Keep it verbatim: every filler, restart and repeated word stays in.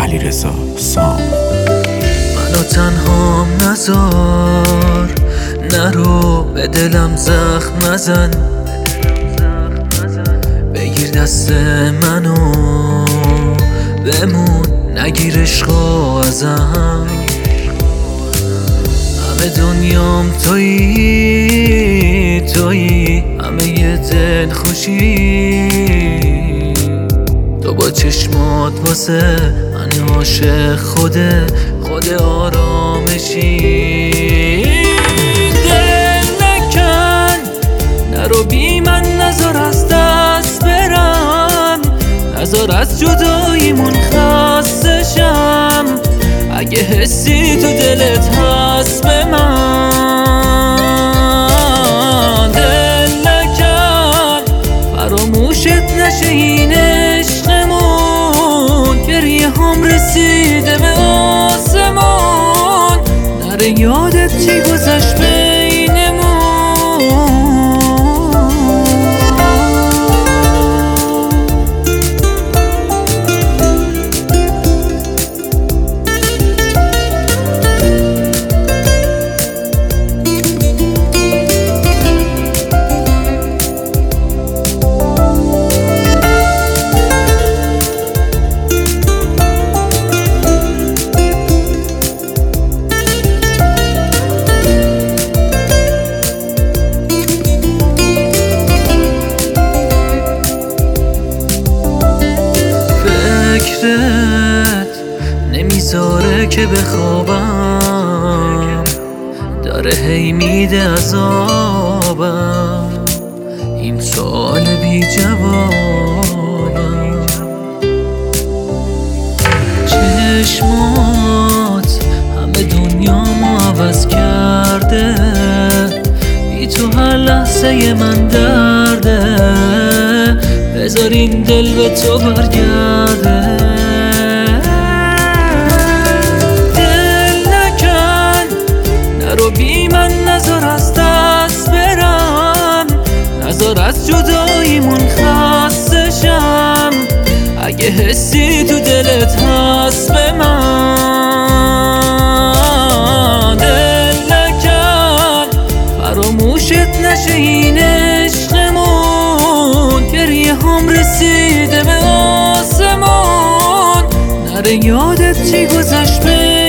علیرضا سام. منو تنهام نذار، نرو به دلم زخم نزن، بگیر دست منو بمون، نگیر عشقو ازم. همه دنیام تویی تویی، همه یه دل خوشی، تو با چشمات واسه من عاشق خوده خود آرامشی. دل نکن نرو بی من، نذار از دست برم، نذار از جداییمون خسته شم. اگه حسی تو دلت هست به من، دل نکن فراموشت نشه این عشقمون. گریه هم رسیده به آسمون، نره یادت چی گذشت بینمون. فکرت نمیذاره که بخوابم، داره هی میده عذابم، این سوال بی جوابم. چشمات همه دنیامو عوض کرده، بی تو هر لحظه من درده، بذار این دل به تو برگرده. دل نکن نرو بی من، نذار از دست برم، نذار از جداییمون خسته شم. اگه حسی تو دلت هست به من، دل نکن فراموشت نشه این عشقمون. گریه هم رسیده به آسمون، نره یادت چی گذشت به